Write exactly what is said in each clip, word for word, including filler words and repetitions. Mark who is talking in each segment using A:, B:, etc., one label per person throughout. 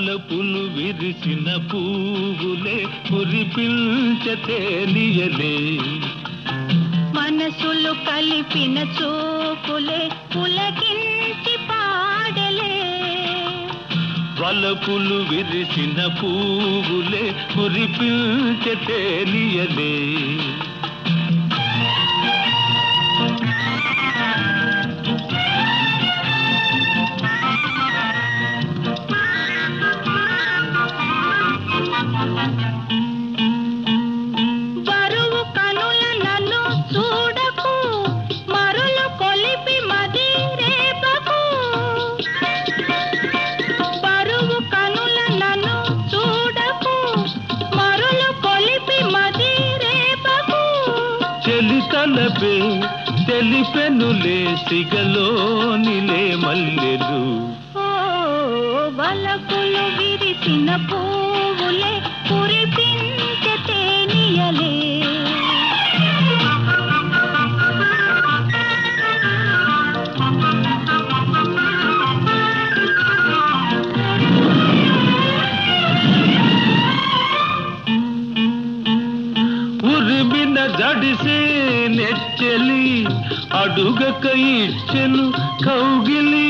A: వలపులు విరిసిన పువ్వులే కురిపించతే నియలే
B: మనసులు కలిపిన చూపులే పులకించి పాడలే
A: వలపులు విరిసిన పువ్వులే కురిపించతే నియలే తలపే తెలిపెనులే సిగలోనిలే మల్లెలు
B: వలపులు విరిసిన పువ్వులే కురిపించతే నియలే
A: ఉరిమిన జడిసే నెచ్చలి అడుగక ఇచ్చెను కౌగిలి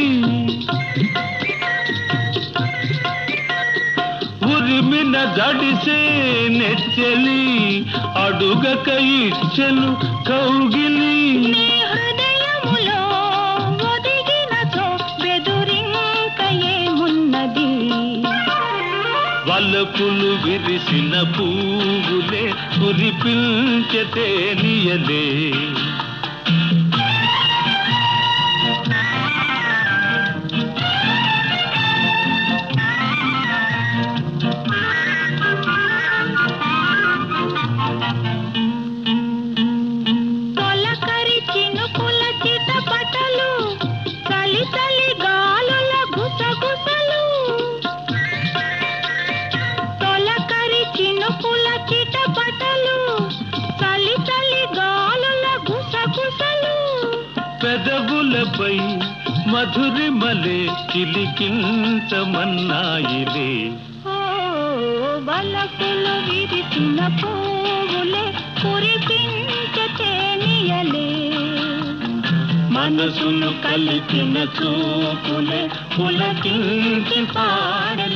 A: ఉరిమిన జడిసే నెచ్చలి అడుగక ఇచ్చెను కౌగిలి
B: హృదయములో ఒదిగినతో బెదురింక ఏమున్నది
A: వలపులు విరిసిన పువ్వులే కురిపించతే నియలే
B: తొలకరి చినుకుల చిటపటలు చలి చలి గాలుల గుసగుసలు తొలకరి చినుకుల చిటపటలు చలి చలి గాలుల గుసగుసలు
A: పెదవులపై మధురిమలే చిలికించమన్నాయిలే
B: వలపులు విరిసిన పువ్వులే కురిపించతే నియలే
A: మనసును కలిపిన చూపులే పులకించి పాడలే.